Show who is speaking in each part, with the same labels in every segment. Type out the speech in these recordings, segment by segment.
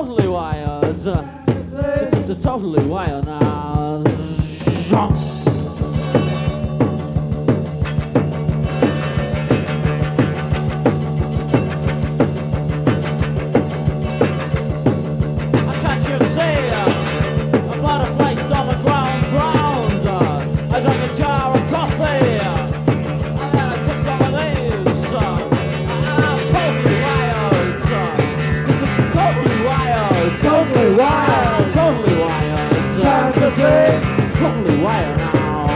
Speaker 1: totally wired. Totally wired now. I can't you see a butterfly stomach ground. I drank a jar of coffee and then I took some of these. I'm totally wired. Totally wired.
Speaker 2: Totally wired.
Speaker 1: Totally wired.
Speaker 2: Time to think.
Speaker 1: Totally wired now.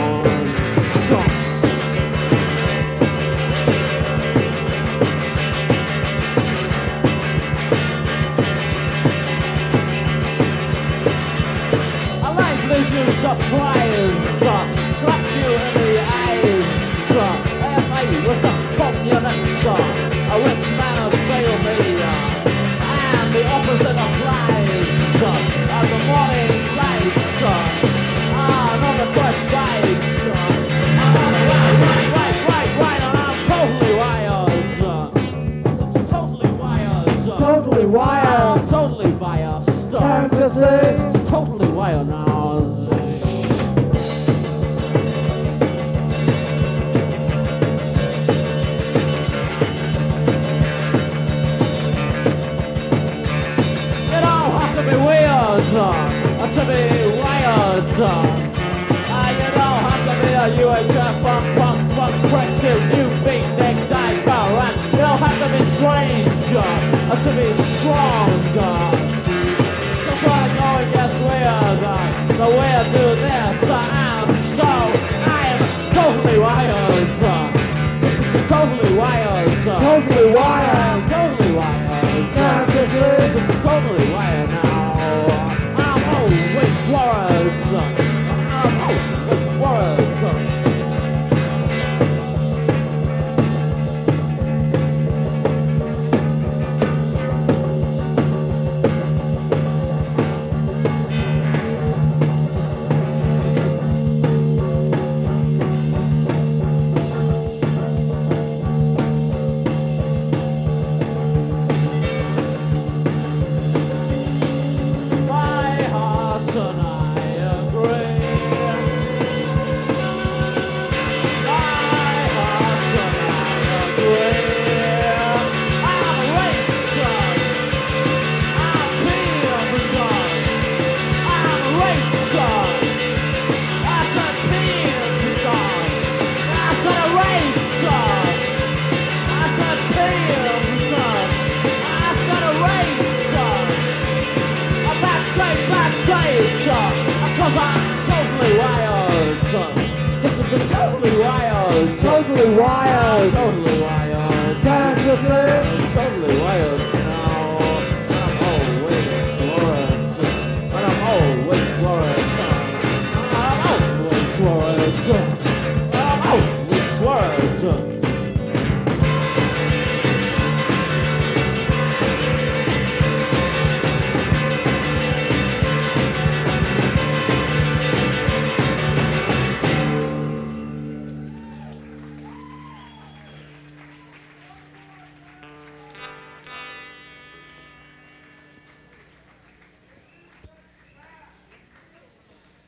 Speaker 1: I like visual surprise, slaps you in the eyes. Hey, what's up, communist? A rich man will fail me, and the opposite applies. The morning lights, not the fresh lights. Right, and I'm totally wired. Totally wired.
Speaker 2: Totally wired.
Speaker 1: I'm totally biased.
Speaker 2: Time to think.
Speaker 1: Totally wired now. You don't have to be weird to be wired. You don't have to be a UHF punk corrective new beatnik diker, and you don't have to be strange to be strong. That's why I know it gets weird. The way I do this, I am totally wired. Totally wired.
Speaker 2: Totally wired.
Speaker 1: Totally wired.
Speaker 2: Time to think.
Speaker 1: Totally wired now. I'm always worried. I'm always worried. My heart and I agree. My heart and I agree. I'm racing. I'm being done. I'm racing. I said being done. I said racing. I said being done. I said racing. Backstage, cause I'm totally wired. Totally wired.
Speaker 2: Totally wired.
Speaker 1: Totally